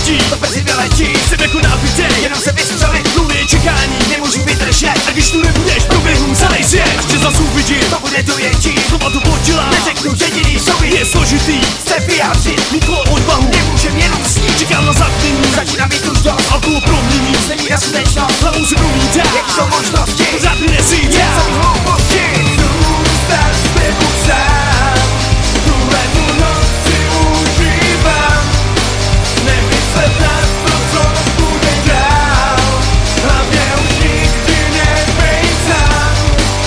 letí, to brzy vyletí. jsem jako nábitej, Jenom se vystřelit, dlouhé čekání, nemůžu vydržet. a když tu nebudeš, proběhnu celý svět. Až tě zas uvidím, To bude dojetí, slova to podělá, neřeknu jediný sobě. je složitý, Chce vyjádřit, mít odvahu, nemůžem jenom snít. čekám na zatmění, Začínám být už dost, alkohol promění, zemí na skutečnost. hlavou si promítá, Jak jsou možnosti, pořád mi nesítá. něco mi hlouposti. Zůstat s tebou sám, tuhle tu noc si užívám. Nemyslet na to, co bude dál, hlavně už nikdy nebejt sám.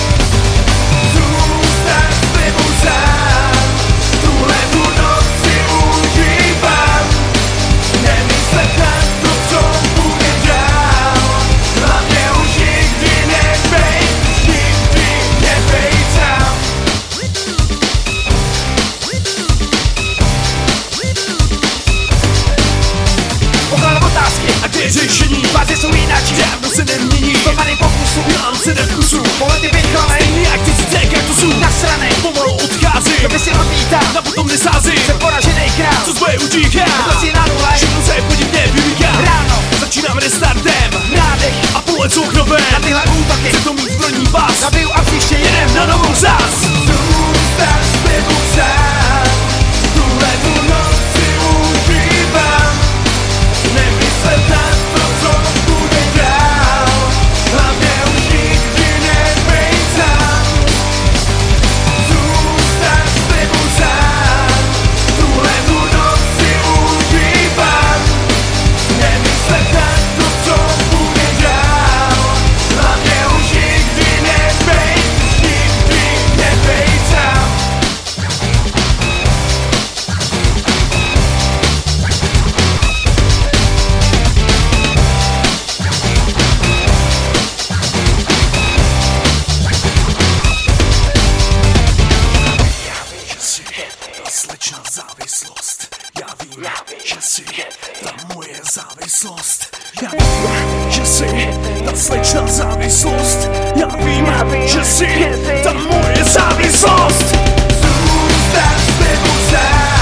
Zůstat s tebou sám, tuhle tu noc si užívám. Nemyslet na to, co bude dál, hlavně už nikdy nebejt sám. Pokládám otázky, A kde je řešení, fáze jsou jináčí, dávno se nemění, tomany pokusu, mám se nevkusu, pohledy vychlanej, stejný jak tisíce kaktusů, nasranej, pomalu odchází, kdo si odmítá, a potom nesází, jsem poraženej král, co svoje utíká, to si na nule, všechno se podivně vymýká, ráno, začínám restartem, nádech, a pohled soukromé, na tyhle útoky, chce to mít zbrojní pás, zabiju a příště jedem na novou zás. Zůstat s tebou sám, tuhle tu noc si užívám. Nemyslet na to, co bude dál, hlavně už nikdy nebejt sám. Zůstat s tebou sám, tuhle tu noc si užívám. Nemyslet na to, co bude dál, hlavně už nikdy nebejt sám. Že si ta slečna závislost, já vím, že si ta moje závislost, já vím, že si ta slečna závislost, já vím, že si ta moje závislost. Zůstat s tebou sám.